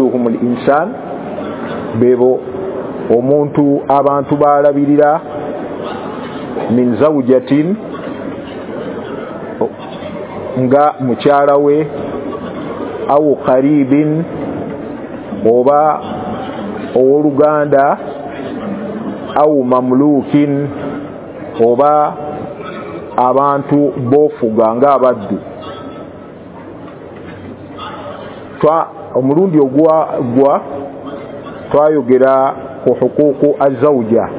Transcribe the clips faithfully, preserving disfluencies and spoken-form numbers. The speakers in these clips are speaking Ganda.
wakiluhum al-insan bebo omuntu abantu balabirira min zawjatin nga mukyala we au qaribin oba owoluganda au mamlukin oba abantu bofuga nga abaddu. Twa omulundi ogwa gwa twayogera ku hukuku azawja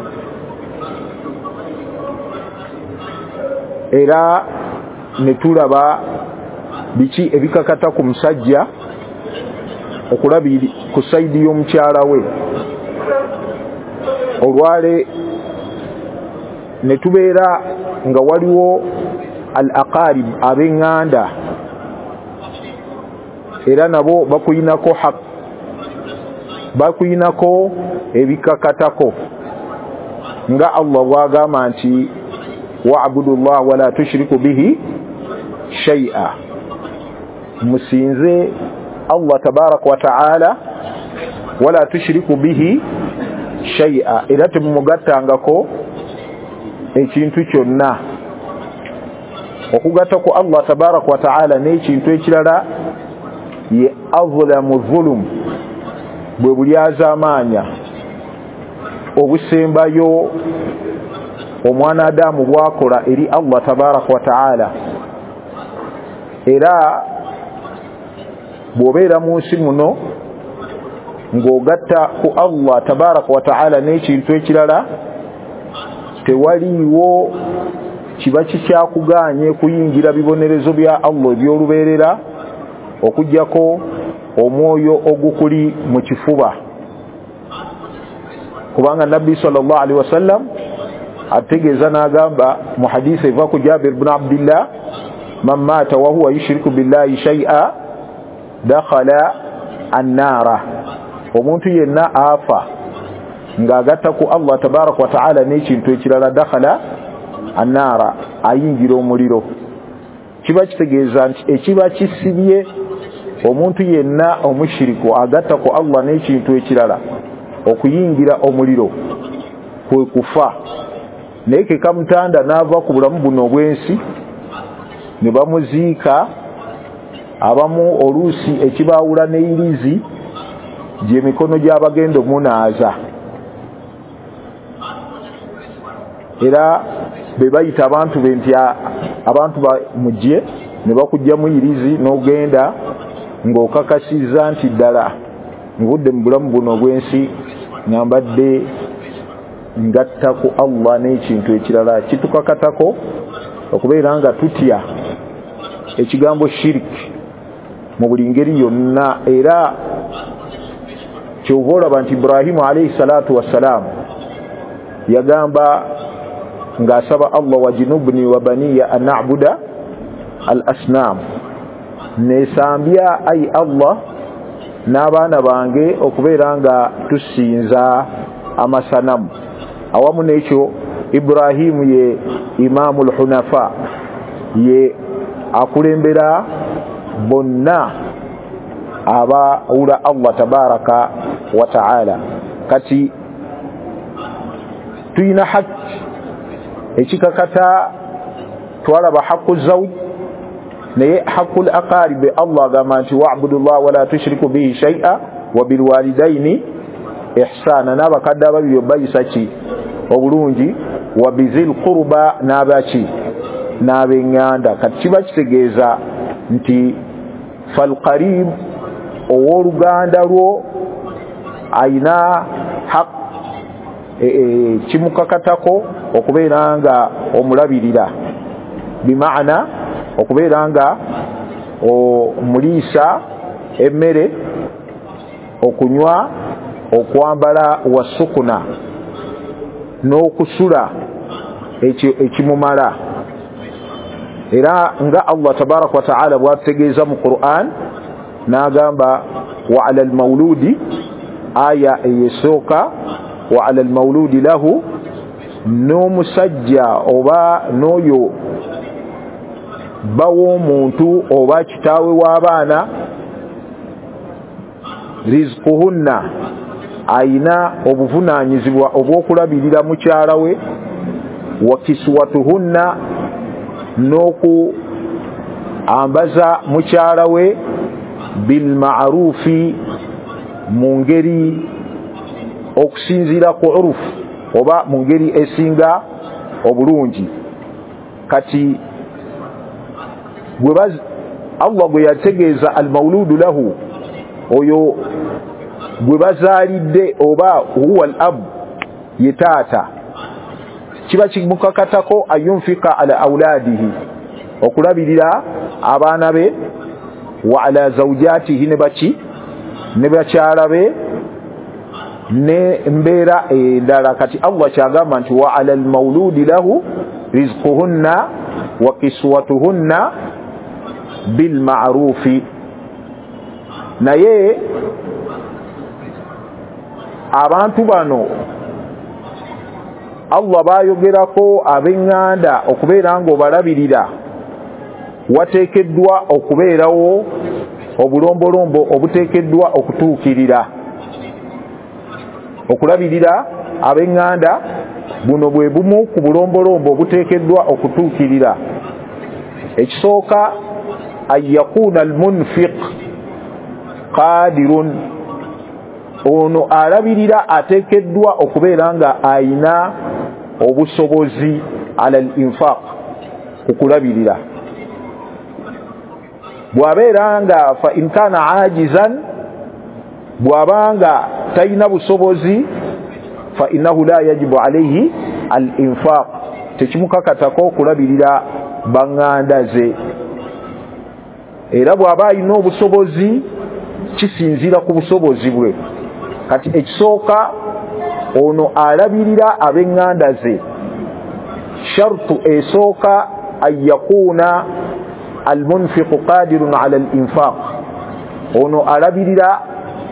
era netulaba biki ebikakata ku musajja okulabiri ku saidi y'omukyala we. Olwale netubeera nga waliwo al-aqarib ab'enganda era nabo bakuyinako haq bakuyinako ebikakatako nga Allah bwagamba nti wa'budu Allah wala tushriku bihi shay'a, musinze Allah tabaraka wa ta'ala wala tushriku bihi shay'a, era temumugattangako ekintu kyonna. Okugatta ku Allah tabaraka wa ta'ala n'ekintu ekirala ye azlamu zulum, bwe bulyazaamaanya obusembayo omwana Adamu bwakola eri Allah tabaraka wa ta'ala. Era bw'obeera mu nsi muno ng'ogatta ku Allah tabaraka wa ta'ala n'ekintu ekirala, tewaliiwo kiba kikyakuganye kuyingira bibonerezo bya Allah eby'olubeerera okujjako omwoyo ogukuli mu kifuba. Kubanga Nabbi sallallahu alaihi wasallam ategeeza n'agamba mu hadisi eva ku Jabir ibn Abdillah, man mata wa huwa yushriku billahi shay'a dakhala an-nara, omuntu yenna afa ng'agatta ku Allah tabaraka wa ta'ala n'ekintu ekirala dakhala an-nara, ayingira omuliro. Kiba kitegeeza nti ekiba kisibye omuntu yenna omushiriku agatta ku Allah n'ekintu ekirala okuyingira omuliro kwe kufa. Naye ke kamutanda n'ava ku bulamu buno obwensi ne bamuziika, abamu oluusi ekibaawula n'eyirizi gye mikono gy'abagenda omunaaza, era be bayita abantu be nti abantu bamugye ne bakujja mu irizi n'ogenda ng'okakasizza nti ddala ngudde mu bulamu buno obwensi ngambadde ngatta ku Allah n'ekintu ekirala. Kitukakatako okubeera nga tutya ekigambo shiriki mu buli ngeri yonna, era kyova olaba nti Ibrahimu alayhi salatu wassalam yagamba ng'asaba Allah wajinubni wa baniya an na'buda al asnam, nesambya ay Allah n'abaana bange okubeera nga tusinza amasanamu. Awamu n'ekyo Ibrahimu ye imamul hunafa, ye akulembera bonna abawula Allah tabaraka wa ta'ala. Kati tuyina haki ekikakata twalaba haqqu zawj naye haqqu al-aqarib. Allah agamba nti wa'budu Allah wala tushriku bihi shay'a wa bil walidaini ihsana, n'abakadde ababiri obayisa ki obulungi, wa bizil qurba n'abaki n'abenganda. Kati kiba kitegeeza nti fal qarib ow'oluganda lwo ayina haq e, e, kimukakatako okubeera nga omulabirira, bimaana okubeera nga omuliisa emmere, okunywa, okwambala wasukuna n'okusula ekimumala. Era nga Allah tabaraka wa ta'ala bw'ategeeza mu Qur'an n'agamba wa 'ala al-mawludi, aya eyesooka wa 'ala al-mawludi lahu, n'omusajja oba n'oyo bawo omuntu oba kitaawe w'abaana rizquhunna aina obuvunanyizibwa obwokulabirira mukyala we, wa kiswatuhunna noku ambaza mukyala we bil ma'rufi mu ngeri okusinziira ku urufu oba mu ngeri esinga obulungi. Kati gwe Allah gwe yategeeza al mawludu lahu oyo gwe bazaalidde oba huwa al ab ye taata, kiba kimukakatako ayunfika ala auladihi okulabirira abaana be, wa ala zawjatihi ne baki ne bakyala be ne mbeera endala. Kati Allah kyagamba nti wa ala al mawludi lahu rizquhunna wa kiswatuhunna bil ma'rufi. Naye abantu bano Allah bayogerako ab'eŋŋanda okubeera ng'obalabirira, wateekeddwa okubeerawo obulombolombo obuteekeddwa okutuukirira. Okulabirira ab'eŋŋanda buno bwe bumu ku bulombolombo obuteekeddwa okutuukirira. Ekisooka an yakuna al munfiq qadirun, ono alabirira ateekeddwa okubeera nga ayina obusobozi ala al infaq ku kulabirira. Bw'abeera nga fa in kana ajizan, bw'abanga talina busobozi, fa innahu la yajibu alayhi al infaq, tekimukakatako okulabirira baŋŋanda ze. Era bw'aba alina obusobozi kisinziira ku busobozi bwe. Kati ekisooka ono alabirira ab'eŋŋanda ze, shartu esooka an yakuna al munfiqu qadirun ala al infaq, ono alabirira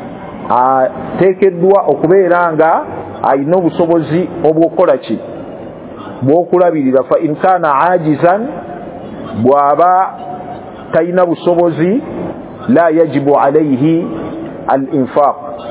ateekeddwa okubeera nga alina obusobozi obw'okukola ki bw'okulabirira. Fa in kana ajizan, bw'aba talina busobozi, la yajibu alayhi al infaq,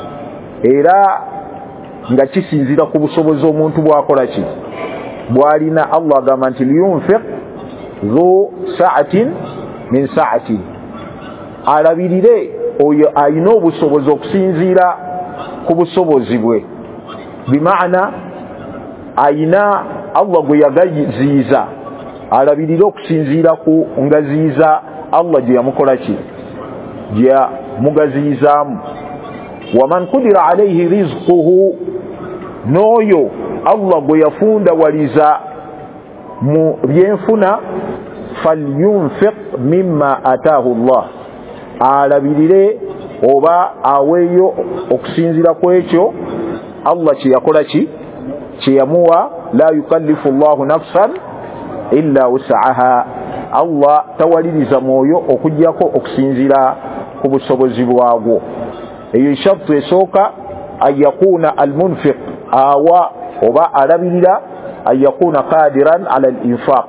era nga kisinzira ku busobozi omuntu bw'akola ki bw'alina. Allah agamba nti liyunfiq dhu sa'atin min sa'ati, alabirire oyo alina obusobozi okusinziira ku busobozi bwe. Bimaana ayina Allah gwe yagaziiza, alabirire okusinziira ku ngaziiza Allah gye yamukola ki gye yamugaziizaamu. Waman qudira alayhi rizquhu, n'oyo Allah gwe yafundawaliza mu byenfuna, falyunfiq mimma ataahu Allah, alabirire oba aweeyo okusinziira ku ekyo Allah kye yakola ki kye yamuwa. La yukallifu Allahu nafsan illa wus'aha, Allah tawaliriza mwoyo okujjako okusinziira ku busobozi bwagwo. Eyo shartu esooka an yakuna al munfiq awa oba alabirira an yakuna qadiran ala al infaq,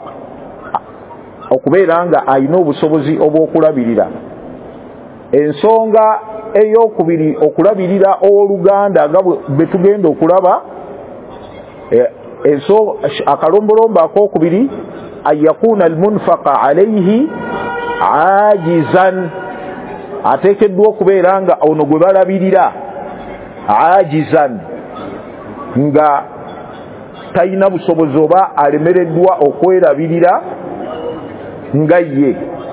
okubeera nga alina obusobozi obw'okulabirira. Ensonga ey'okubiri okulabirira owooluganda nga bwe tugenda okulaba, akalombolombo ak'okubiri an yakuna al munfaqa alayhi ajizan, ateekeddwa okubeera nga ono gwe balabirira ajizan, nga talina busobozi oba alemereddwa okwerabirira nga ye.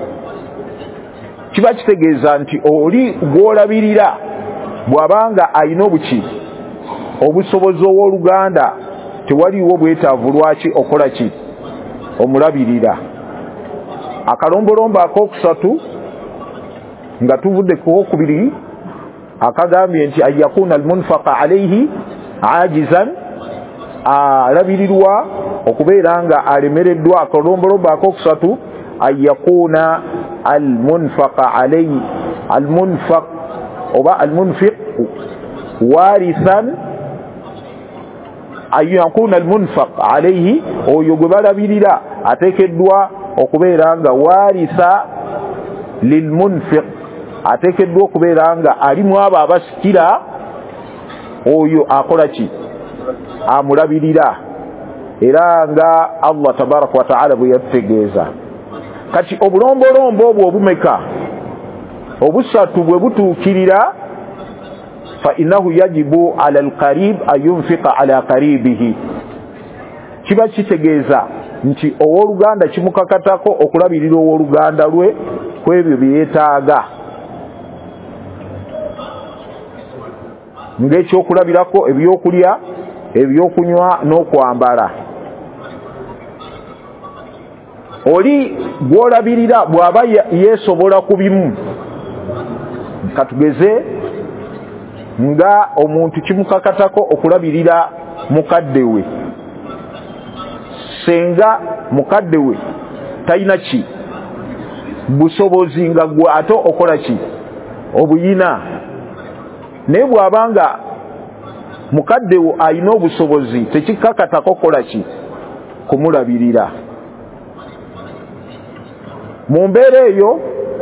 Kiba kitegeeza nti oli gw'olabirira bw'abanga alina obuki obusobozi owooluganda, tewaliwo bwetaavu lwaki okola ki omulabirira. Akalombolombo ak'okusatu nga tuvudde ku okubiri akagambye nti an yakuna al munfaqa alayhi ajizan, alabirirwa okubeera nga alemereddwa. Akalombolombo ak'okusatu an yakuna al munfaqa alayhi al munfaq oba al munfiq warithan, an yakuna al munfaq alayhi, oyo gwe balabirira ateekeddwa okubeera nga waritha lil munfiq, ateekeddwa okubeera nga alimu abo abasikira oyo akola ki amulabirira era nga Allah tabaraka wa taala bwe yatutegeeza. Kati obulombolombo obwo obumeka obusatu bwe butuukirira fa innahu yajibu ala alqarib ayunfiqa ala qaribihi, kiba kitegeeza nti owooluganda kimukakatako okulabirira owooluganda lwe ku ebyo bye yeetaaga ng'ekyokulabirako ebyokulya ebyokunywa n'okwambala. Oli gw'olabirira bw'aba yeesobola ku bimu, katugeze nga omuntu kimukakatako okulabirira mukadde we, senga mukadde we talina ki busobozi nga gwe ate okola ki obuyina, naye bw'abanga mukadde wo alina obusobozi tekikakatako kola ki kumulabirira. Mu mbeera eyo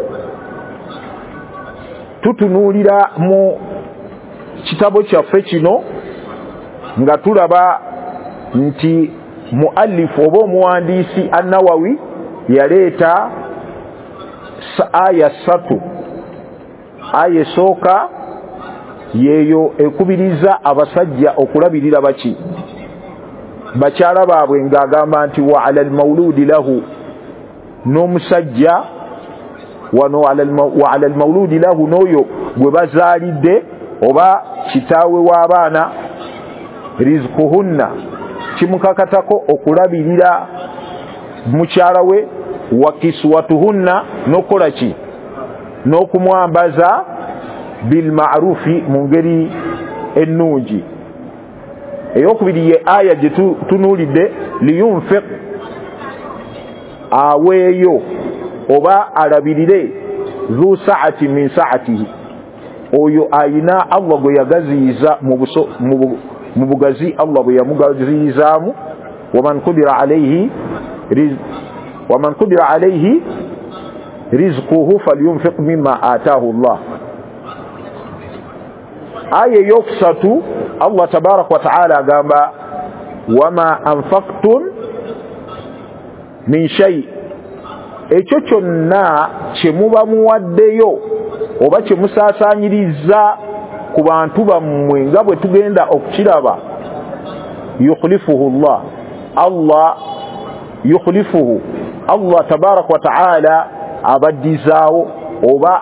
tutunuulira mu kitabo kyaffe kino nga tulaba nti muallifu oba omuwandiisi An-Nawawi yaleeta aya ssatu. Aya esooka yeeyo ekubiriza abasajja okulabirira baki bakyala baabwe ng'agamba nti wa ala almawludi lahu, n'omusajja wano wa ala almawludi lahu n'oyo gwe bazaalidde oba kitaawe w'abaana rizquhunna kimukakatako okulabirira mukyala we, wa kiswatuhunna n'okola ki n'okumwambaza bilma'rufi mu ngeri ennungi. Eyokubiri ye aya gye tunuulidde liyunfiq aweeyo oba alabirire zu saati min saatihi, oyo ayina Allah gwe yagaziyiza mu bugazi Allah bwe yamugaziyizaamu. waman qudira alayhi waman qudira alayhi rizquhu falyunfiq mimma ataahu Allah. Aya eyokusatu Allah tabaraka wa taala agamba wama anfaqtum min shay, ekyo kyonna kye muba muwaddeyo oba kye musaasaanyiriza ku bantu bammwe nga bwe tugenda okukiraba, yukhlifuhu Allah Allah yukhlifuhu Allah tabaraka wa taala abaddizaawo oba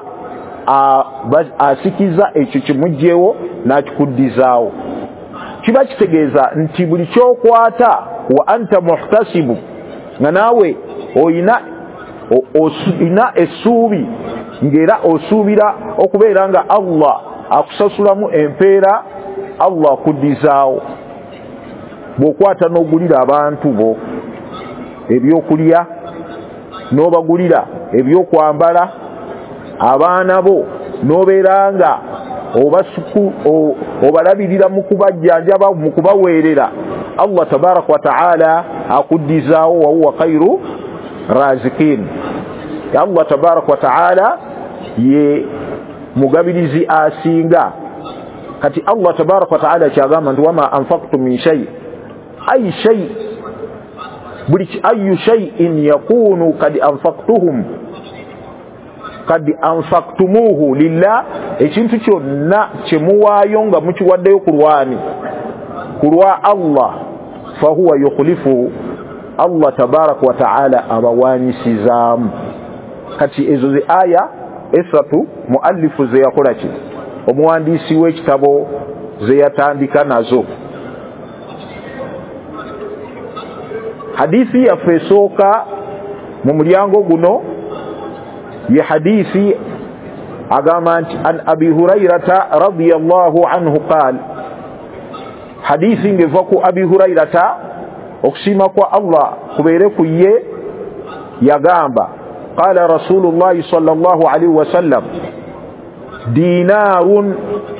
asikiza ekyo kimugjewo n'akikuddizaawo. Kiba kitegeeza nti buli kyokwata wa anta muhtasibu nga naawe oyina oyina essuubi ng'era osuubira okubeera nga Allah akusasulamu empeera, Allah akuddizaawo. Bw'okwata n'ogulira abantu bo ebyokulya, n'obagulira ebyokwambala, abaana bo n'obeera nga obasuku obalabirira mu kubajjanjaba mu kubaweerera, Allah tabaraka wa taala akuddizaawo wa huwa khairu razikin. Allah tabaraka wa taala ye mugabirizi asinga. Kati Allah tabaraka wa taala kyagamba nti wama anfaqtum min shay ay shay buli ayu shay'in yakunu kad anfaqtuhum kad anfaqtumuhu lillah, ekintu kyonna kyemuwaayo nga mukiwaddeyo ku lwani ku lwa Allah fahuwa yukhlifu, Allah tabaraka wa taala abawaanyisizaamu. Kati ezo ze aya esatu muallifu ze yakola ki omuwandiisi w'ekitabo ze yatandika nazo. Hadithi yaffe esooka mu mulyango guno ye hadithi agamba nti an abi hurairata radiyallahu anhu qaal, hadithi ngeva ku abi hurairata okusiima kwa Allah kubeere ku ye yagamba qala rasulullahi sallallahu alaihi wasallam dinarun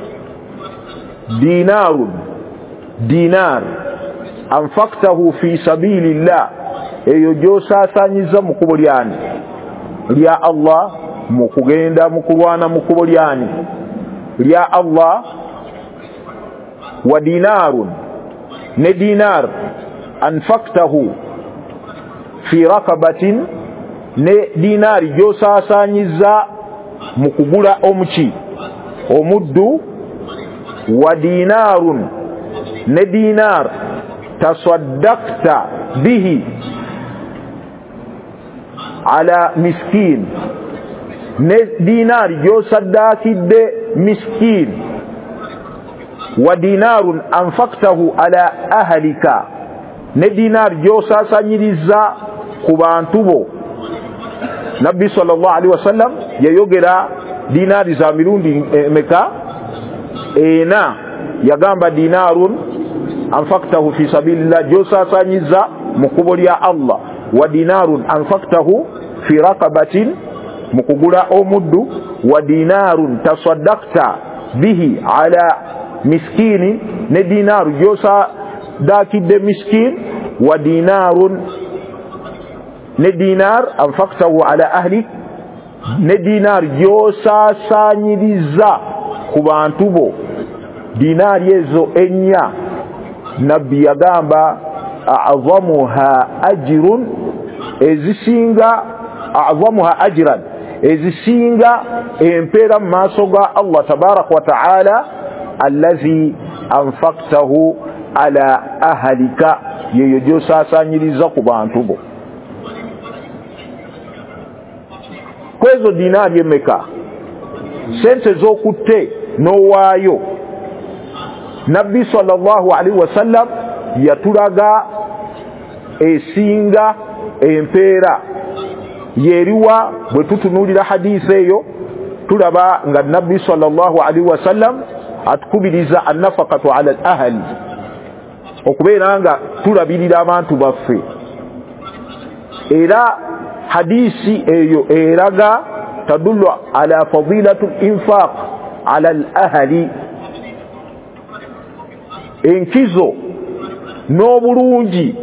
dinarun dinar anfaqtahu fi sabilillah, eyo gyosaasaanyiza mu kkubo lyani lya Allah mu kugenda mu kulwana mu kkubo lyani lya Allah. Wa dinarun ne dinar anfaqtahu fi rakabatin ne dinari gyosaasaanyiza mu kugula omuki omuddu. Wa dinarun ne dinar tasaddaqta bihi ala miskin ne dinari gyosaddakidde miskin. Wa dinarun anfaqtahu ala ahlika ne dinari gyosaasaanyiriza ku bantu bo. Nabbi sallallahu alaihi wasallam yayogera dinari za mirundi emeka ena. Yagamba dinarun anfaqtahu fi sabilillah gyosaasaanyiza mu kkubo lya Allah. Wa dinarun anfaqtahu fi raqabatin mu kugula omuddu. Wa dinarun tasaddaqta bihi ala miskini ne dinaru gyosaddakidde miskin. Wa dinarun ne dinar anfaqtahu ala ahlik ne dinar gyosaasaanyiriza ku bantu bo. Dinari ezo ennya nabbi yagamba a'zamuha ajrun ezisinga a'zamuha ajran ezisinga empeera mu maaso ga Allah tabaraka wa ta'ala allazi anfaqtahu ala ahlika yeyo gyosaasaanyiriza ku bantu bo. Kwezo dinari emeka sente z'okutte n'owaayo. Nabbi sallallahu alaihi wasallam yatulaga esinga empeera yeriwa. Bwe tutunulira hadisi eyo tulaba nga Nabbi sallallahu alaihi wasallam atukubiriza annafaqatu ala al-ahli okubeera nga tulabirira abantu baffe. Era hadisi eyo eraga tadullu ala fadilatu al-infaq ala al-ahli, enkizo n'obulungi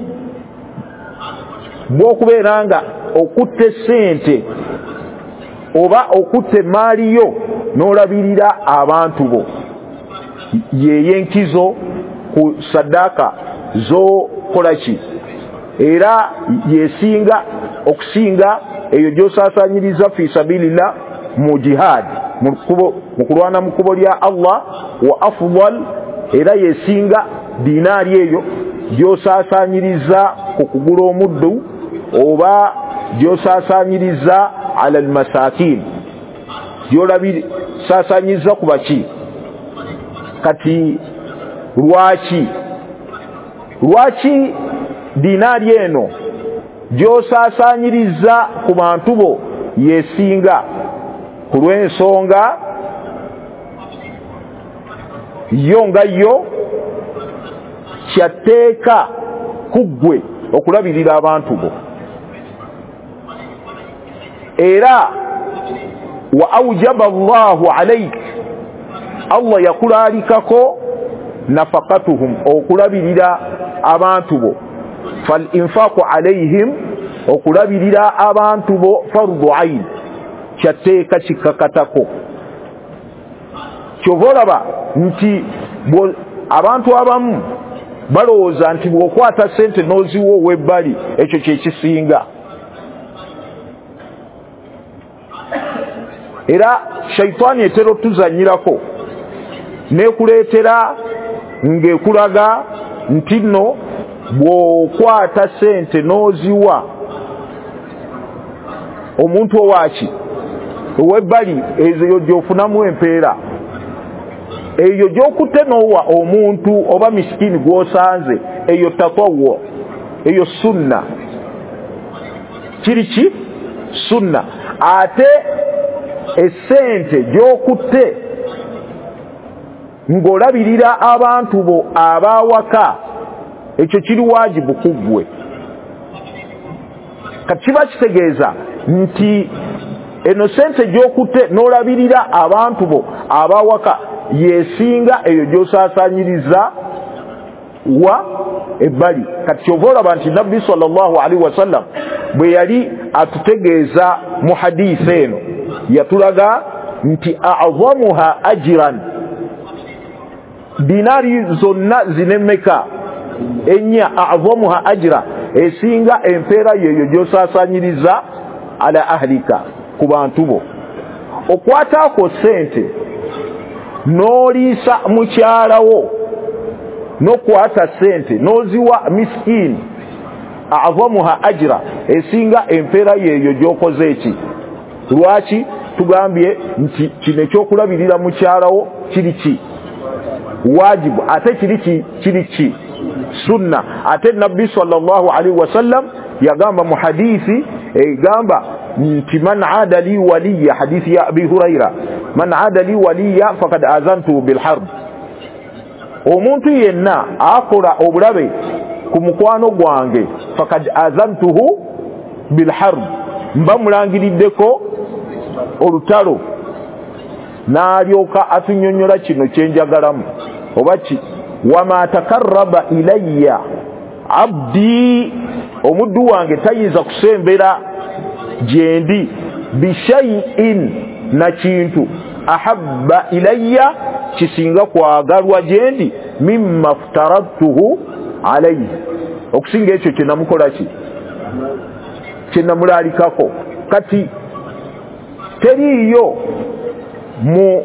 bw'okubeera nga okutte sente oba okutte maali yo n'olabirira abantu bo. Yeyo enkizo ku saddaaka z'okolaki era yesinga okusinga eyo gyosaasaanyiriza fi sabilillah mu jihad mu kulwana mu kkubo lya Allah. Wa afdal era yesinga dinaari eyo gyosaasaanyiriza ku kugula omuddu oba gyosaasaanyiriza ala almasakin gyolabiri saasaanyiza ku baki. Kati lwaki lwaki dinaari eno gyosaasaanyiriza ku bantu bo yesinga? Ku lw'ensonga yo nga yo kyatteeka ku ggwe okulabirira abantu bo. Era wa awjaba Allahu alayk, Allah yakulaalikako nafaqatuhum okulabirira abantu bo. Fal infaqu alayhim okulabirira abantu bo fardu ayn kyatteeka kikakatako. Kyova olaba nti abantu abamu balowooza nti bw'okwata sente n'oziwa ow'ebbali ekyo kyekisinga. Era shaitaani etera otuzanyirako n'ekuleetera ng'ekulaga nti nno bw'okwata sente n'oziwa omuntu owaki ow'ebbali ezo gy'ofunamu empeera. Eyo gy'okutte n'owa omuntu oba misikini gw'osanze eyo tatawwu, eyo sunna. Kiri ki? Sunna. Ate essente gy'okutte ng'olabirira abantu bo abawaka ekyo kiri waajibu ku ggwe. Kati kiba kitegeeza nti eno sente gy'okutte n'olabirira abantu bo abawaka yesinga eyo gy'osaasaanyiriza wa ebbali. Kati kyova olaba nti Nabbi sallallahu alaihi wasallam bwe yali atutegeeza mu hadisi eno yatulaga nti a'zamuha ajran dinari zonna zinemeka enya a'zamuha ajra esinga empeera yeyo gyosasanyiriza ala ahlika ku bantu bo okwatako sente n'oliisa mukyalawo n'okwata sente n'oziwa miskini a'zamuha ajra esinga empeera yeyo gyokoze eki lwaki tugambye nti kino ekyokulabirira mukyalawo kiri ki wajibu ate kiri ki kiri ki sunna ate nabbi sallallahu alaihi wasallam yagamba mu hadithi egamba nti man aada li waliya hadithi ya abi huraira man aada li waliya faqad azantu bil harb omuntu yenna akola obulabe ku mukwano gwange faqad azantuhu bil harb mba mulangiriddeko olutalo n'alyoka atunyonyola kino kyenjagalamu oba ki wama takarraba ilayya abdi omuddu wange tayinza kusembera gyendi bishaiin na kintu ahabba ilayya kisinga kwagalwa gyendi mimma ftaradtuhu alayhi okusinga ekyo kyenamukola ki kyenamulalikako kati teriyo mu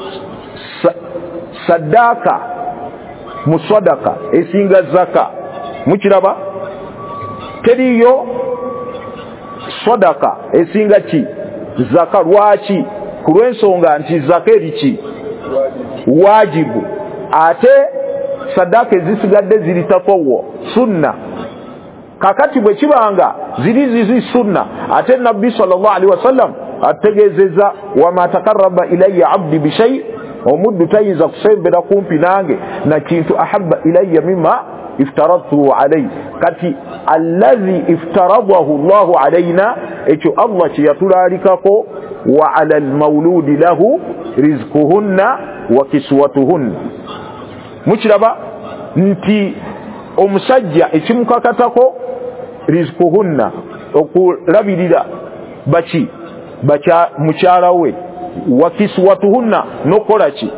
sadaka mu sadaka esinga zaka mukiraba teriyo sadaka esinga ki zaka lwaki kulwensonga nti zaka eriki wajibu ate sadaka ezisigadde ziri tafawwo sunna kakati bwe kibanga ziri zizi sunna ate nabbi sallallahu alaihi wasallam ategezeza wama takarraba ilayya abdi bishay omuddu tayinza kusembera kumpi nange na kintu ahabba ilayya mimma iftaradtu alayhi kati allazi iftaradahu Allahu alayna ekyo Allah kyeyatulalikako wa ala almawludi lahu rizquhunna wa kiswatuhunna mukiraba nti omusajja ekimukakatako rizquhunna okulabirira baki bacha mukyala we wa kiswatuhunna nokola ki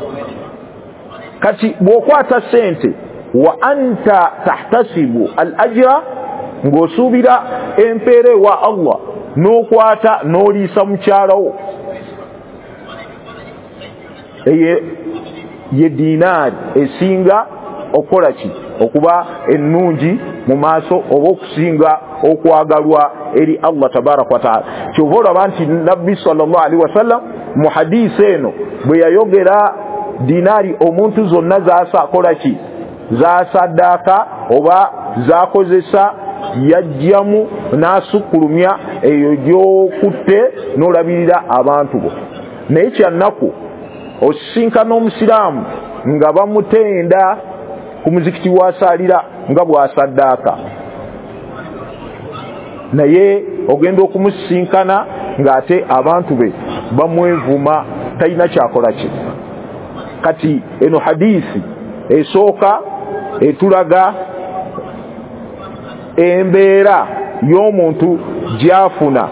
kati bwokwata sente wa anta tahtasibu al ajra ng'osuubira empeere wa Allah n'okwata n'oliisa mukyalawo eye ye dinaari esinga okola ki okuba ennungi mu maaso oba okusinga okwagalwa eri Allah tabaraka wa taala kyova olaba nti nabbi sallallahu alaihi wasallam mu hadisi eno bwe yayogera dinaari omuntu zonna zaasakola ki zaasaddaaka oba zaakozesa yajjamu n'asukkulumya eyo gy'okutte n'olabirira abantu bo naye kyannaku osisinkana omusiraamu nga bamutenda ku muzikiti wasaalira nga bwasaddaaka naye ogenda okumusisinkana ng'ate abantu be bamwevuma talina kyakola kye kati eno hadisi esooka etulaga embeera y'omuntu gyafuna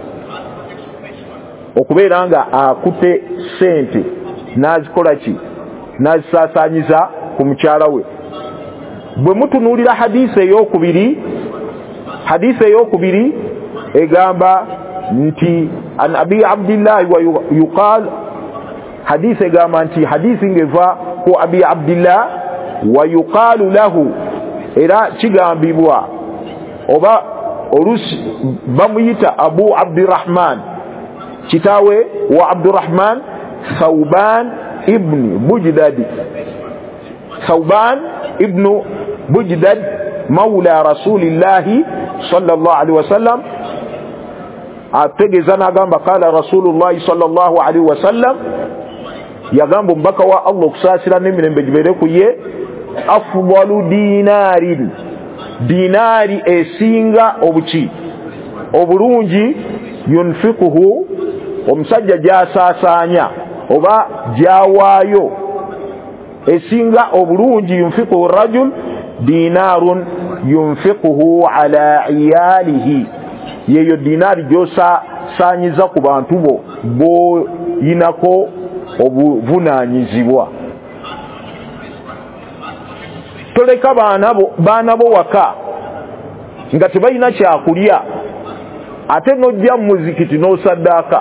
okubeera nga akutte sente n'azikola ki n'azisaasaanyiza ku mukyala we bwe mutunuulira hadisi ey'okubiri hadisi ey'okubiri egamba nti an abi abdillahi wa yuqal hadisi egamba nti hadisi ngeva ku abi abdillah wa yuqalu lahu era kigambibwa oba olusi bamuyita abu abdirahman kitaawe wa abdirahman Thawban ibn Bujdad Thawban ibn Bujdad mawla rasulillahi sallallahu alaihi wasallam ategeza nagamba kala rasulullahi sallallahu alaihi wasallam yagamba mbaka wa Allah okusasira n'emirembe gibere ku ye afdalu dinarin dinari esinga obuki obulungi yunfikuhu omusajja gyasaasaanya oba gyawaayo esinga obulungi yunfikuhu rajul dinarun yunfikuhu ala iyalihi yeyo dinari gyosa saasaanyiza ku bantu bo boyinako obuvunaanyizibwa. Toleka baana bo baana bo waka nga tebalina kyakulya ate n'ojja mu muzikiti n'osaddaaka.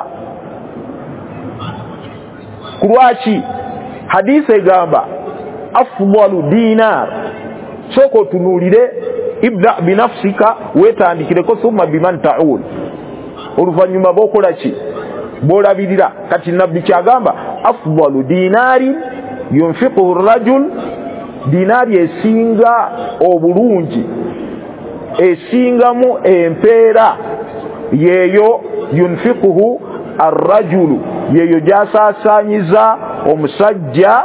Ku lwaki? Hadisi egamba afdalu dinar, sooka otunuulire ibda binafsika, weetandikireko thumma biman ta'ul, oluvannyuma b'okola ki? B'olabirira. Kati nabbi kyagamba afdalu dinari yunfiquhu rajul, dinaari esinga obulungi esingamu empeera yeeyo yunfiquhu arrajulu, yeeyo gyasaasaanyiza omusajja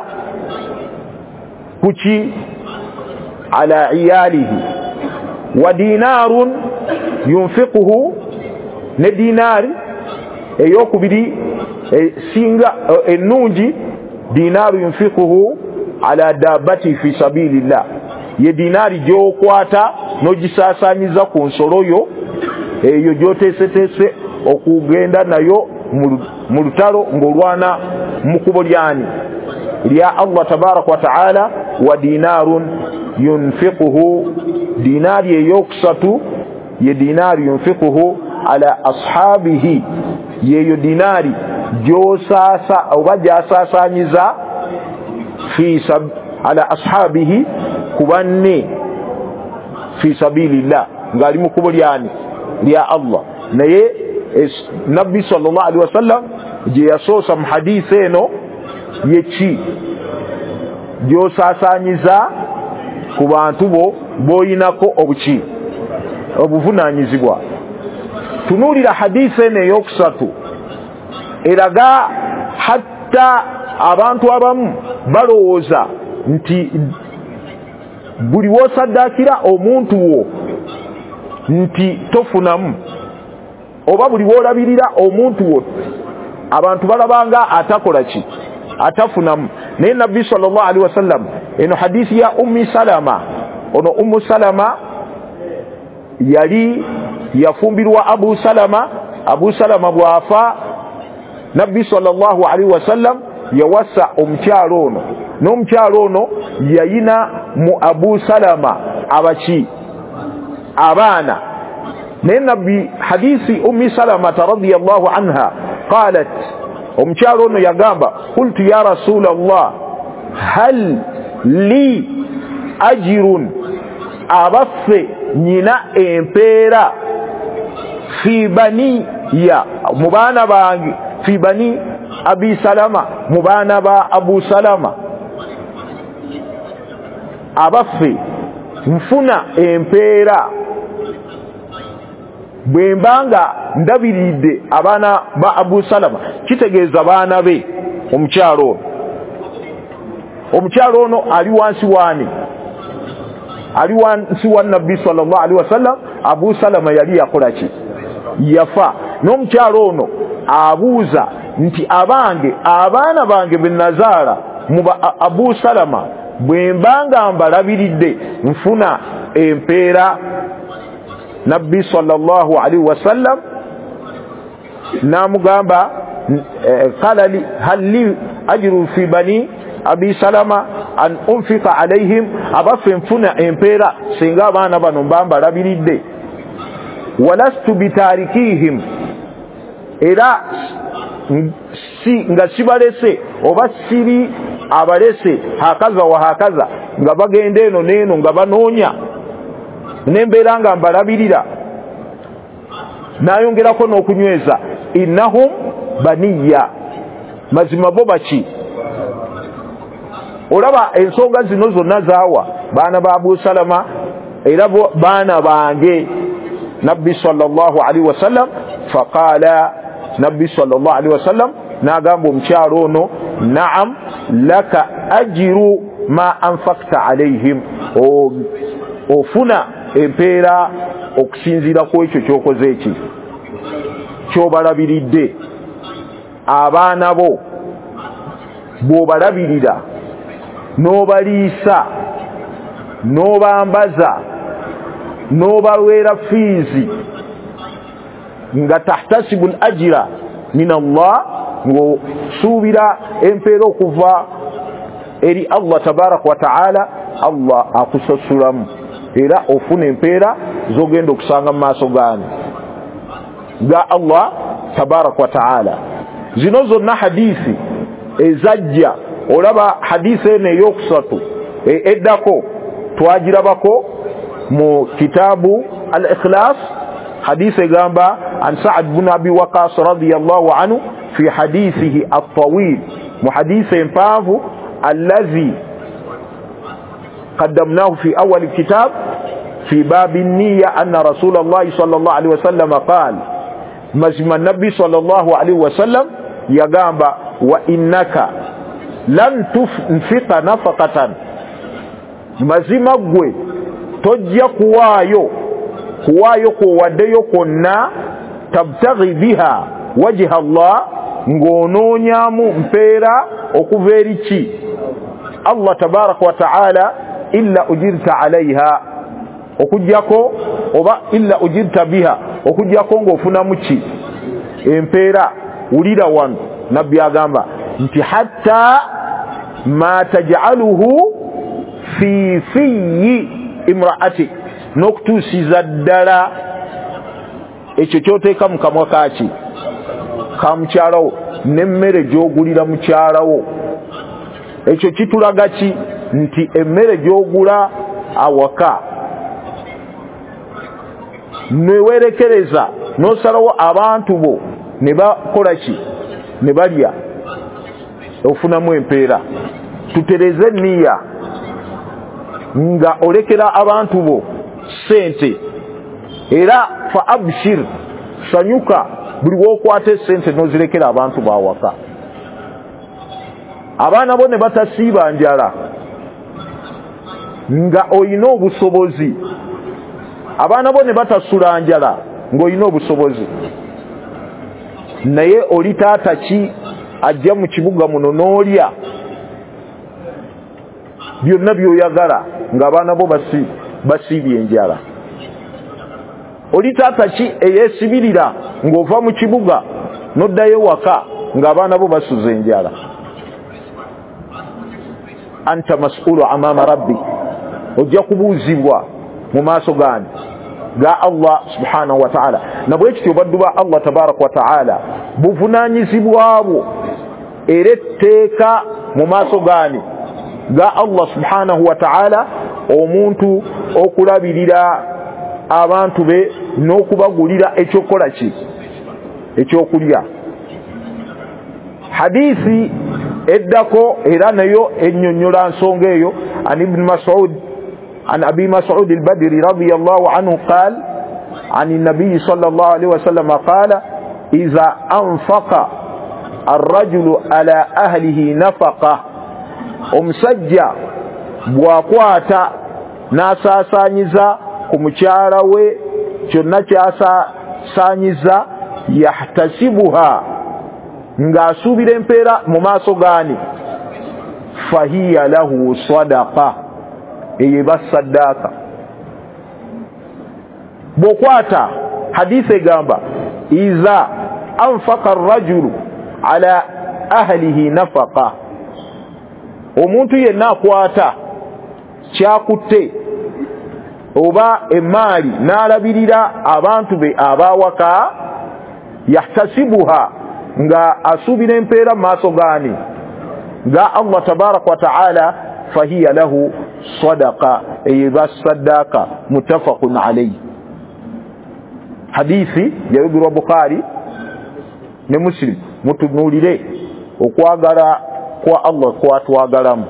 kuki? Ala iyalihi. Wa dinaarun yunfiquhu, ne dinaari eyokubiri esinga ennungi, dinaaru yunfiquhu ala dabbati fi sabilillah, ye dinaari gyokwata n'ogisaasaanyiza ku nsolo yo eyo gyoteeseteese okugenda nayo mu lutalo ng'olwana mu kkubo lyani? Lya Allah tabaraka wa taala. Wa dinaarun yunfiquhu, dinaari eyokusatu ye dinaari yunfiquhu ala ashabihi, yeyo dinaari gyosaasa oba gyasaasaanyiza fi sab ala ashabihi, ku banne fi sabilillah, ng'ali mu kkubo lyani? Lya Allah. Naye nabbi sallallahu alaihi wasallam gye yasoosa mu hadisi eno yeki? Gyosaasaanyiza ku bantu bo boyinako obuki? Obuvunaanyizibwa. Tunuulira hadisi eno eyokusatu eraga hatta abantu abamu balowooza nti buli woosaddaakira omuntu wo nti tofunamu, oba buli woolabirira omuntu wo abantu balabanga atakola ki? Atafunamu. Naye nabbi sallallahu alaihi wasallam eno hadisi ya ummi salama, ono ummu salama yali yafumbirwa abu salama. Abu salama bwafa, nabbi sallallahu alaihi wasallam yawassa omukyalo ono, n'omukyalo ono yayina mu abu salama abaki? Abaana. Naye nabbi hadisi ummi salama radiyallahu anha qalat, omukyalo ono yagamba qultu ya rasulallah hal li ajirun, abaffe nyina empeera fi bani ya mu baana bange, fi bani abi salama, mu baana ba abu salama, abaffe nfuna empeera bwe mbanga ndabiridde abaana ba abu salama? Kitegeeza baana be. Omukyalo ono omukyalo ono ali wansi waani? Ali wansi wa nabbi sallallahu alaihi wasallam. Abu salama yali yakola ki? Yafa. N'omukyalo ono abuuza nti abange abaana bange be nazaala mu abu salama bwe mbanga mbalabiridde nfuna empeera? Nabbi sallallahu alaihi wasallam namugamba qala li hal li ajru fi bani abi salama an unfika alaihim, abaffe nfuna empeera singa abaana bano mbamba labiridde? Walastu bitarikihim, era si nga sibalese oba siri abalese hakaza wa hakaza nga bagenda eno neeno nga banoonya nembeera nga mbalabirira. Nayongerako n'okunyweza innahum baniya, mazima bo baki? Olaba ensonga zino zonna zaawa baana ba Abu Salama, era baana bange. Nabbi sallallahu alaihi wasallam faqala, nabbi sallallahu alaihi wasallam n'agamba omukyalo ono naam laka ajiru ma anfaqta alaihim, ofuna empeera okusinziira ku ekyo kyokoze eki kyobalabiridde. Abaana bo bw'obalabirira n'obaliisa n'obambaza n'obalwera fiizi nga tahtasibu al-ajra min Allah ngo subira empeera okuva eri Allah tabarak wa ta'ala Allah akusasulamu era ofuna empeera zogenda okusanga mu maaso gani ga Allah tabarak wa ta'ala. Zino zonna hadisi ezajja olaba hadisi eno eyokusatu eddako twagirabako mu kitabu al-Ikhlas hadisi egamba an Sa'd bin Abi Waqqas radiyallahu anhu fi hadithihi at-tawil mu hadisi empanvu allazi قدمناه في أول الكتاب في باب النية أن رسول الله صلى الله عليه وسلم قال مجمع النبي صلى الله عليه وسلم يقام وإنك لن تنفق نفقة مزيما قوي تجي قوايو قوايو قواديو كنا تبتغي بها وجه الله ngononyamu mpera okuverichi Allah tabarak wa ta'ala illa ujirta alaiha okujjako oba illa ujirta biha okujjako ngofuna muki empeera ulira wano nabbi agamba nti hatta ma taj'aluhu fi fi imra'atik noktusiza ddala ekyo kyoteeka mu kamwa kaaki ka mukyalawo n'emmere gy'ogulira mukyalawo ekyo kitulaga ki nti emmere gy'ogula awaka newerekereza n'osalawo abantu bo ne bakola ki ne balya ofunamu empeera. Tutereze nniya nga olekera abantu bo sente era fa abshir sanyuka buli wokwata sente nozirekera abantu bawaka abaana bo ne batasiiba njala nga oyina obusobozi abaana bo ne batasula njala ng'oyina obusobozi naye oli taata ki ajja mu kibuga muno n'olya byonna by'oyagala ng'abaana bo basi basiibye enjala oli taata ki eyeesibirira ng'ova mu kibuga n'oddayo waka ng'abaana bo basuza enjala anta mas'ulu amama rabbi ojja kubuuzibwa mu maaso gani ga Allah subhanahu wa ta'ala na bwe kityo baddu ba Allah tabarak wa ta'ala buvunaanyizibwabo era etteeka mu maaso gani ga Allah subhanahu wa ta'ala omuntu okulabirira abantu be n'okubagulira ekyokola ki ekyokulya. Hadisi eddako era nayo ennyonnyola nsonga eyo an ibn Mas'ud عن أبي مسعود البدري رضي الله عنه قال عن النبي صلى الله عليه وسلم قال إذا أنفق الرجل على أهله نفقة أمسجى بواقواتا ناسا سانيزا كمشاروي شنچا سانيزا يحتسبها ngasubira empeera mu maaso gani fahiya lahu sadaqa eyeba sadaka bokwata hadisi egamba iza anfaqa ar-rajulu ala ahlihi nafaqa omuntu yenna akwata kyakutte oba emaali n'alabirira abantu be abawaka yahtasibuha nga asubira empeera maaso gani ga Allah tabarak wa ta'ala fahiya lahu sadaqa eyeba sadaka muttafaqun alayhi. Hadisi yayogirwa Bukhari ne Muslim mutunulire okwagala kwa Allah kwatwagalamu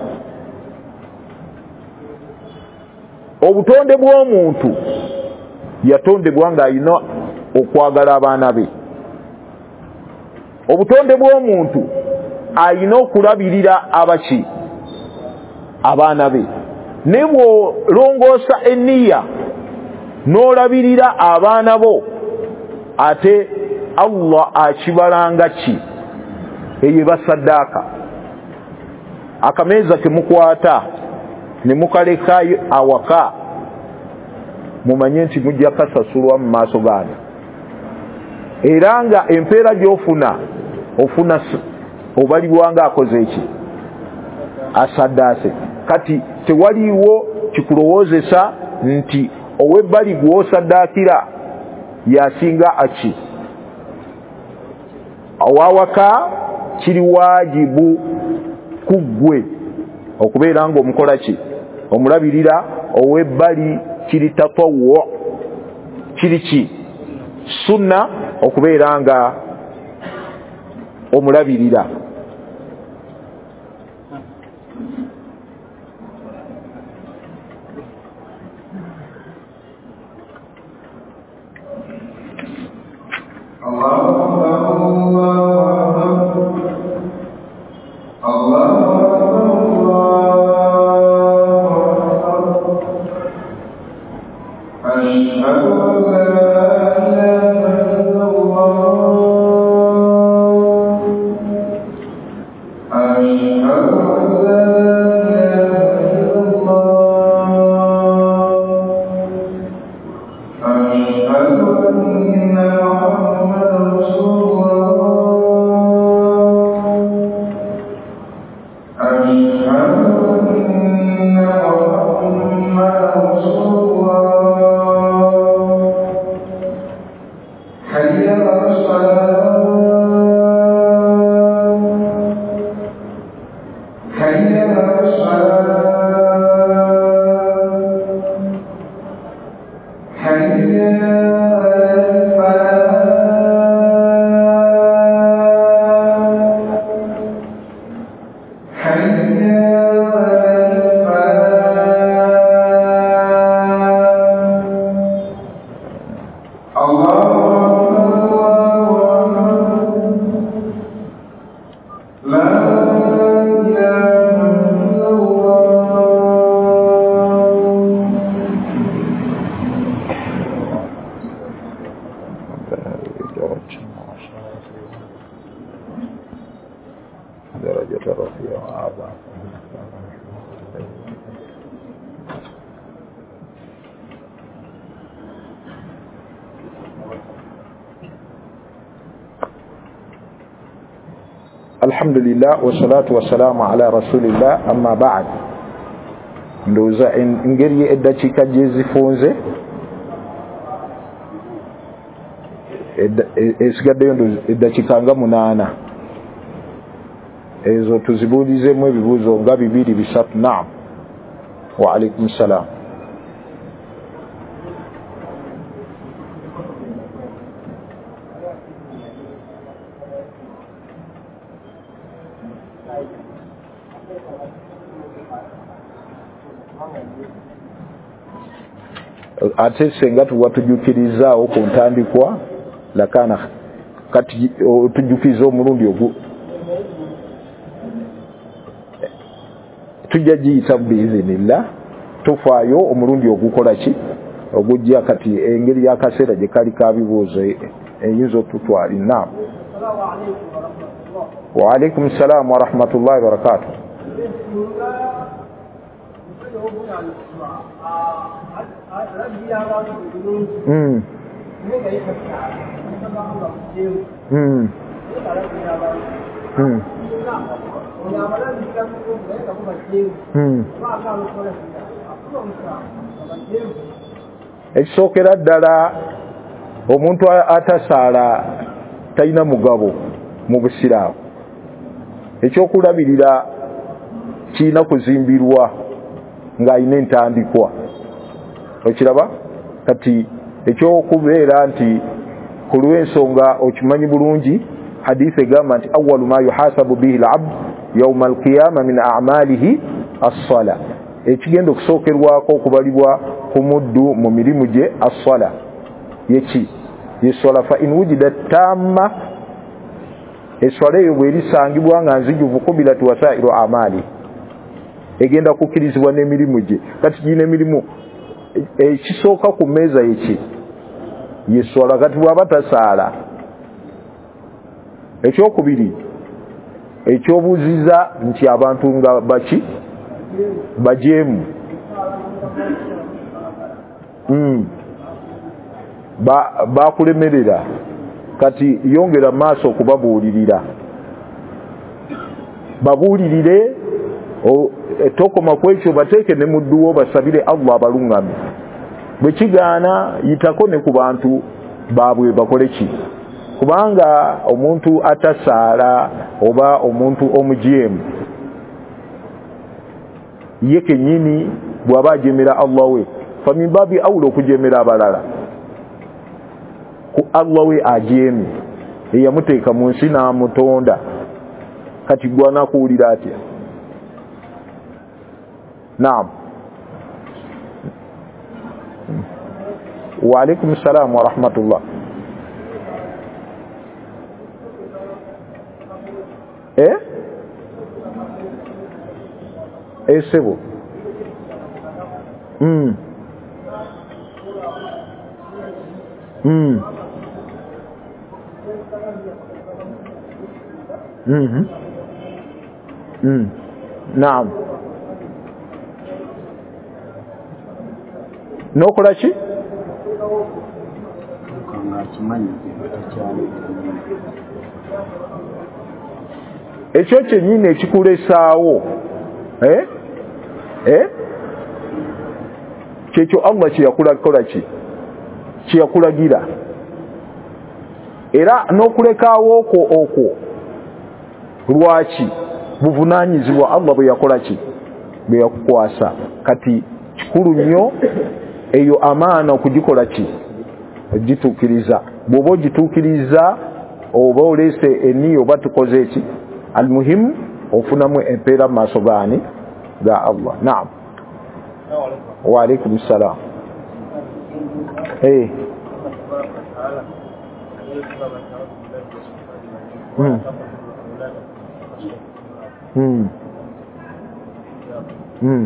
obutonde bw'omuntu yatondebwa nga alina okwagala abaana be obutonde bw'omuntu alina okulabirira abaki abaana be ne bw'olongoosa enniya n'olabirira abaana bo ate Allah akibalanga ki eyeba saddaaka akameeza ke mukwata ne mukaleka awaka mumanye nti mujja kasasulwa mu maaso gaani era nga empeera gy'ofuna ofuna obalibwanga akoze eki asaddaase. Kati tewaliwo kikulowoozesa nti ow'ebbali gw'osaddaakira yasinga aki. Owawaka kiri waajibu ku ggwe okubeera ng'omukola ki omulabirira. Ow'ebbali kiri tatawwu, kiri ki sunna okubeera nga omulabirira. Alhamdulillah wassalatu wassalamu ala rasulillah amma ba'd. Ndoza engeri eddakiika gye zifunze esigaddeyo eddakiika nga munaana, ezo tuzibuulizemu ebibuuzo nga bibiri bisatu. Naam. Wa alaikum salam. Ate senga tuwa tujjukirizaawo ku ntandikwa lakana kati tujjukiza omulundi ogwo tujja giyita biizinillah, tufaayo omulundi ogukola ki ogujja. Kati engeri y'akaseera gye kali ka bibuuzo eyinza otutwala. Naam. Wa alaikum salam wa rahmatullahi wa barakatuh. Mm. Mm. Mm. Mm. Ekisookera ddala omuntu atasaala talina mugabo mu busiraamu. Ekyokulabirira kirina kuzimbirwa ng'alina entandikwa. Okiraba? Kati ekyokubeera nti ku lw'ensonga okimanyi bulungi hadithi egamba nti awwalu ma yuhasabu bihi al-abd yawma al-qiyama min a'malihi as-sala. Ekigenda okusookerwako okubalibwa ku muddu mu mirimu gye as-sala yeki yesola. Fa in wujidat tamma, eswala eyo bwerisangibwa nga nzijuvu kubilatu wasairu amali, egenda kukkirizibwa n'emirimu gye. Kati gina emirimu ekisooka ku mmeeza yeki yeswala. Kati bw'aba tasaala. Ekyokubiri ekyobuuziza nti abantu nga baki bajeemu mm. ba bakulemerera kati yongera maaso okubabuulirira babuulirire tokoma ku ekyo bateeke ne mudduwo basabire Allah abalungame bwe kigaana yitako ne ku bantu baabwe bakole ki kubanga omuntu atasaala oba omuntu omujeemu ye kennyini bw'aba ajemera Allah we famimbabi awula okujemera abalala ku Allah we ajeemi eyamuteeka mu nsi n'amutonda kati gwana kuwulira atya naam wa alaikum salaam wa rahmatullah eh eh sebo mm mm mhm mm naam nokola ki ekyo kyennyini ekikulesaawo eh eh kyekyo Allah kyeyakulakola ki kyeyakulagira era n'okulekaawo okwo okwo lwaki buvunaanyizibwa Allah bwe yakola ki bwe yakukwasa kati kikulu nnyo eyo amaana okugikola ki ogituukiriza bw'oba ogituukiriza oba oleese eniyo oba tukoze eki almuhimu ofunamu empeera mu maaso gaani ga Allah naam wa alaikum salaam eh mm mm mm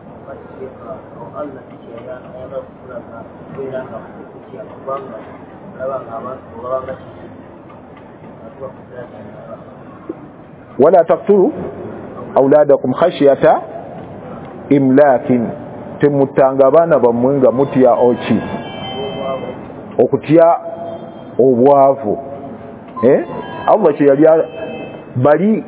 ولا تقتلوا أولادكم خشية إملاك temutanga baana bammwe nga mutya oki okutya obwavu eh Allah kye yali bali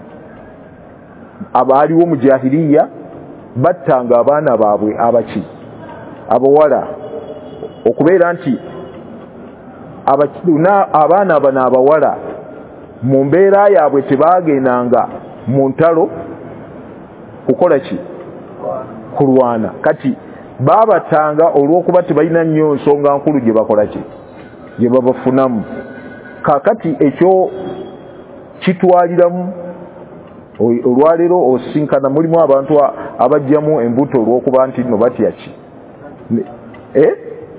abaaliwo mu jahiliya battanga abaana baabwe abaki abawala okubeera nti abakina abaana bana abawala mu mbeera yaabwe tebaagendanga mu ntalo kukola ki kulwana kati baabatanga olw'okuba tebalina nnyo nsonga nkulu gye bakola ki gye babafunamu kakati ekyo kitwaliramu olwaleero osinkana mulimu abantu abajjamu embuto olw'okuba nti no batya ki eh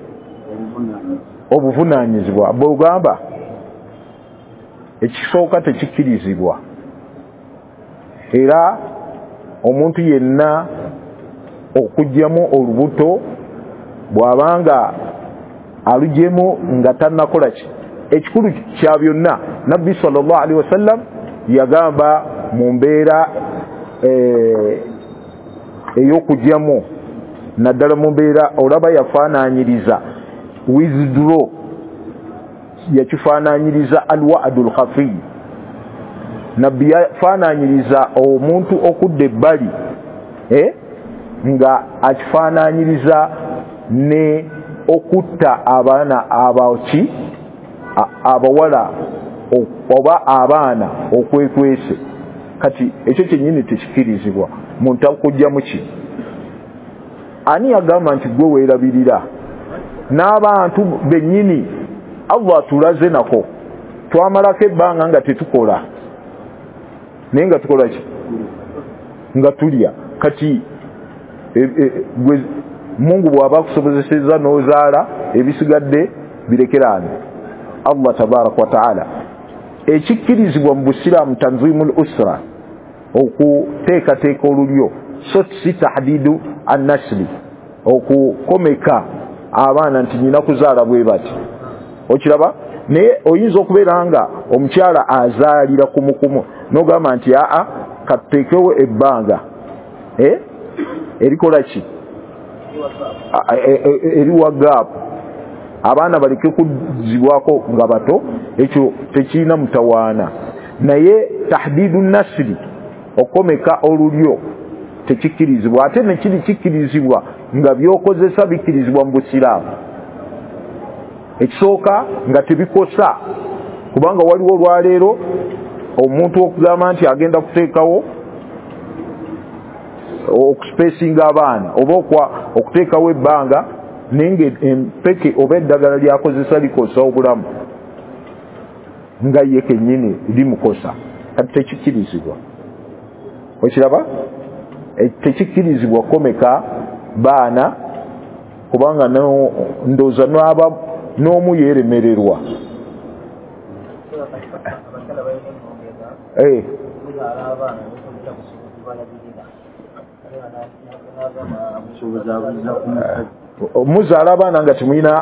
obuvunaanyizibwa bw'ogamba ekisooka tekikkirizibwa era omuntu yenna okujjamu olubuto bw'abanga alugyemu nga tannakola ki ekikulu kya byonna nabbi sallallahu alaihi wasallam yagamba mu mbeera ey'okujjamu naddala mu mbeera olaba yafaanaanyiriza withdraw yakifaanaanyiriza alwaadul khafi nabbi yafaanaanyiriza omuntu okudda ebbali eh nga akifaanaanyiriza ne okutta abaana abaki abawala oba abaana okwekwese kati ekyo kyennyini tekikirizibwa muntu akujja muki ani yagamba nti gwe weerabirira n'abantu bennyini Allah tulaze nako twamalako ebbanga nga tetukola naye nga tukola ki nga tulya kati e, e, gwe Mungu bw'aba akusobozeseza n'ozaala ebisigadde birekerane Allah tabaraka wa taala ekikkirizibwa mu busiraamu tanzimul usra okuteekateeka olulyo so si tahdidu annasli okukomeka abaana nti nyina kuzaala bwe bati okiraba naye oyinza okubeera nga omukyala azaalira kumukumu n'ogamba nti aa katuteekewo ebbanga eh erikola ki eriwa gaapu abaana baleke kuzzibwako nga bato ekyo tekina mutawaana naye tahdidu nasri okomeka olulyo tekikirizibwa ate nekiri kikirizibwa nga byokozesa bikirizibwa mu busiraamu ekisooka nga tebikosa kubanga waliwo olwaleero omuntu okugamba nti agenda kuteekawo okuspacinga abaana oba okuteekawo ebbanga naye nga empeke oba eddagala lyakozesa likosa obulamu nga ye kennyini limukosa kati tekikirizibwa okiraba tekikirizibwa komeka baana kubanga ndooza n'aba n'omu yeeremererwa eh muzaala abaana nga temulina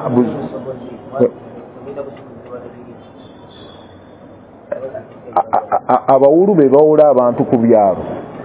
abawulu be bawula abantu ku byalo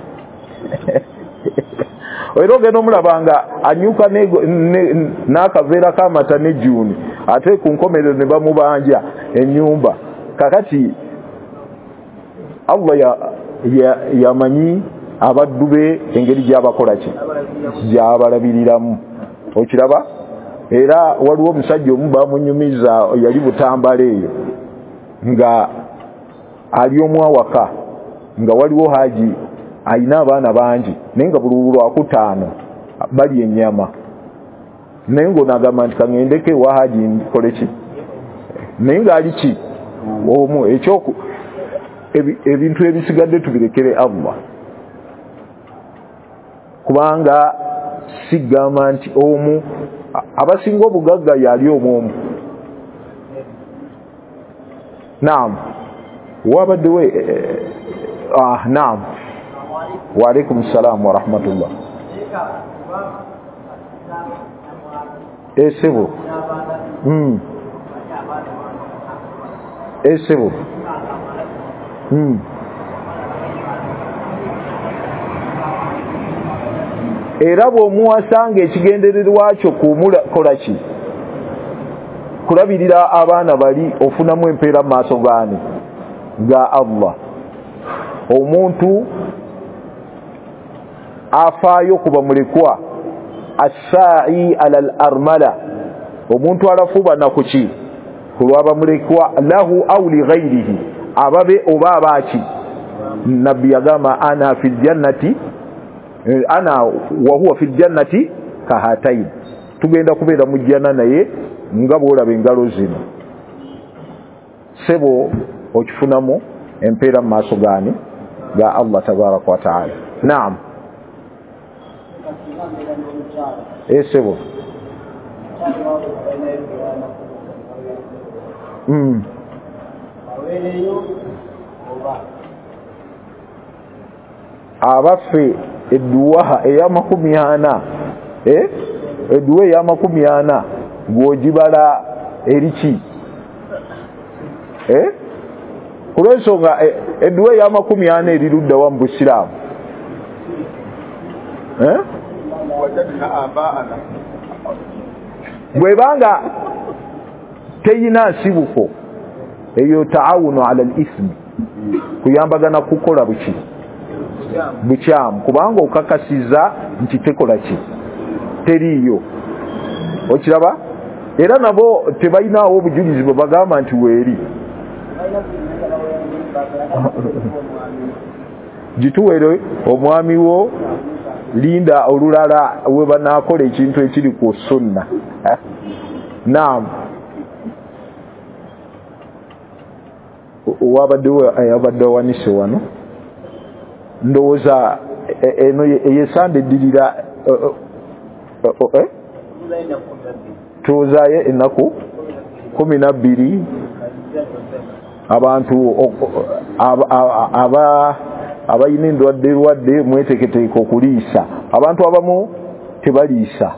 era ogenda omulaba nga anyuka n'akaveera k'amata ne juni ate ku nkomerero ne bamubanja ennyumba kakati Allah yamanyi abaddu be engeri gy'abakola ki gy'abalabiriramu okiraba era waliwo omusajja omu bamunyumiza yali butambala eyo nga ali omwawaka nga waliwo haji ayina abaana bangi naye nga buli lwakutaano bali ennyama naye ng'onagamba nti kaŋŋendeko ewa haji nkole ki naye ng'ali ki omu ekyoku ebintu ebisigadde tubirekere Allah kubanga sigamba nti omu abasinga obugagga yali omu omu naam wabaddewe ah naam wa alaikum salam wa rahmatullah esebo mm esebo mm era bw'omuwasanga ekigendererwa kyo kumukola ki kulabirira abaana bali ofunamu empeera mu maaso gaani ga Allah omuntu afaayo kuba mulekwa as-sa'i ala al-armala omuntu alafuba na kuki kulwaba mulekwa lahu aw li ghayrihi ababe oba abaki nabbi yagamba ana fil jannati ana wa huwa fil jannati kahatayn tugenda kubeera mu jjanna naye nga bwolaba engalo zino sebo okifunamu empeera mu maaso gaani ga Allah tabaraka wa taala naam esebo mm abaffe edduwa ey'amakumi ana eh edduwa ey'amakumi ana gw'ogibala eriki eh kulwensonga edduwa ey'amakumi ana eriruddawa mu busiraamu eh bwebanga teyina nsibuko eyo taawunu ala al-ithmi kuyambagana kukola buki bukyamu kubanga okakasiza nti tekola ki teriyo okiraba era nabo tebalinawo obujulizi bwe bagamba nti weeri gituwere omwami wo linda olulala we banaakola ekintu ekiri ku sunna naam wabaddewo ayabadde wanise wano ndowooza eno eyesande eddirira tuwozaayo ennaku kumi na bbiri abantu abayina endwadde lwadde mweteketeeka okuliisa abantu abamu tebaliisa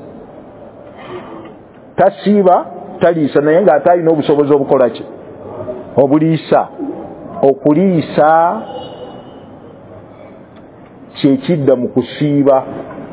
tasiiba taliisa naye ng'ate alina obusobozi obukola ki obuliisa okuliisa kyekidda mu kusiiba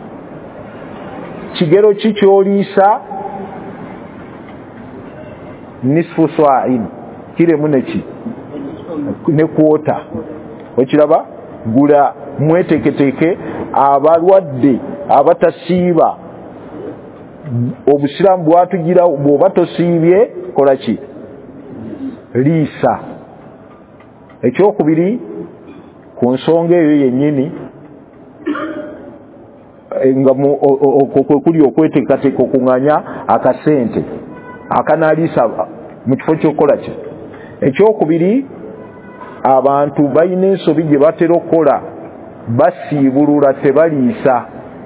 kigero ki kyoliisa nisfu swa'in osukire muneki ne kwota okiraba gula mweteketeke abalwadde abatasiiba obusiramu bwatugira bw'oba tosiibye kola ki liisa ekyokubiri ku nsonga eyo yennyini nga kuli okweteekateeka okuŋŋanya akasente akanaliisa mu kifo ky'okukola ki ekyokubiri abantu balina ensobi gye batera okukola basiibulula tebaliisa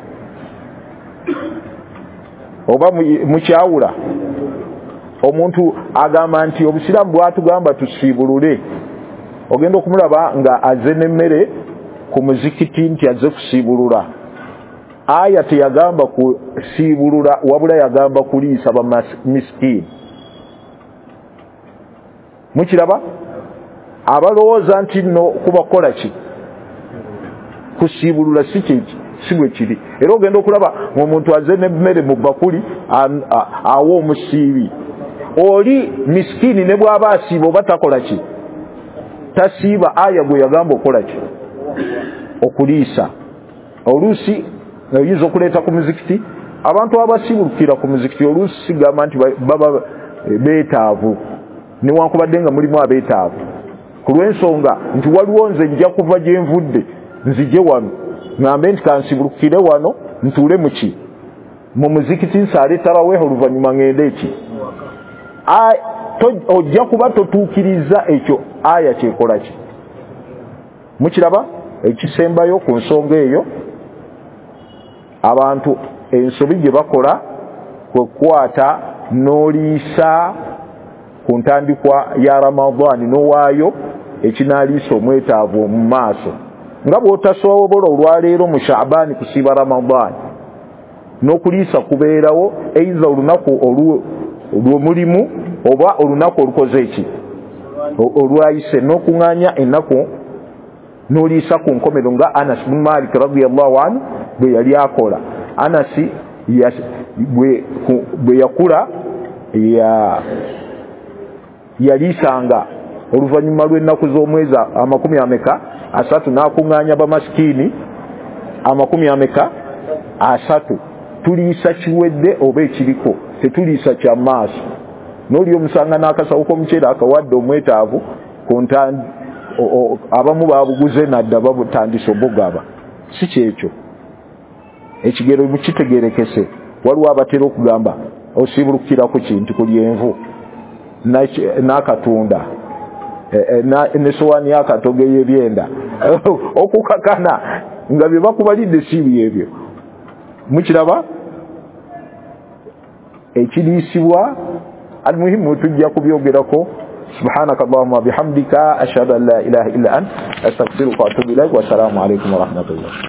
oba mukyawula omuntu agamba nti obusiraamu bwatugamba tusiibulule ogenda okumulaba nga azze n'emmere ku muzikiti nti azze kusiibulula aya teyagamba kusiibulula wabula yagamba kuliisa ba miskiini mukiraba abalowooza nti nno kubakola ki kusiibulula si kiki si bwe kiri era ogenda okulaba ng'omuntu azze n'emmere mu bakuli awa omusiibi oli miskiini ne bw'aba asiiba oba takola ki tasiiba aya gwe yagamba okola ki okuliisa oluusi oyinza okuleeta ku muzikiti abantu abasiibulukira ku muzikiti oluusi sigamba nti baba beetaavu newankubadde nga mulimu abeetaavu ku lw'ensonga nti waliwo nze nja kuva gye nvudde nzije wano ŋŋambe nti kansiibulukire wano ntuule mu ki mu muzikiti nsaale taraweeho oluvannyuma ŋŋende eki ojja kuba totuukiriza ekyo aya kyekola ki mukiraba ekisembayo ku nsonga eyo abantu ensobi gye bakola kwe kukwata n'oliisa ku ntandikwa ya Ramadani n'owaayo ekinaaliisa omwetaavu mu maaso nga bw'otasobola olwaleero mu Shaabaani kusiiba Ramadani n'okuliisa kubeerawo eiza olunaku olw'omulimu oba olunaku olukoze eki olwayise n'okuŋŋaanya ennaku n'oliisa ku nkomero nga Anas bin Malik radiyallahu anhu bwe yali akola. Anas bwe yakula yaliisanga oluvannyuma lw'ennaku z'omwezi amakumi ameka asatu n'akuŋŋaanya bamasikini amakumi ameka asatu. Tuliisa kiwedde oba ekiriko tetuliisa kya maaso n'oli omusanga n'akasawo k'omuceere akawadde omwetaavu ku ntandi abamu baabuguze nadda babutandise obugaba si kyekyo ekigero mukitegerekese. Waliwo abatera okugamba osiibulukira ku kintu ku lyenvu n'akatunda n'essowaani y'akatogo y'ebyenda okukakana nga bye bakubalidde siibi ebyo mukiraba ekiriisibwa almuhimu tujja kubyogerako. subhanaka allahumma bihamdika ashhadu an la ilaha illa anta astaghfiruka wa atubu ilaik wa assalamu alaykum wa rahmatullah.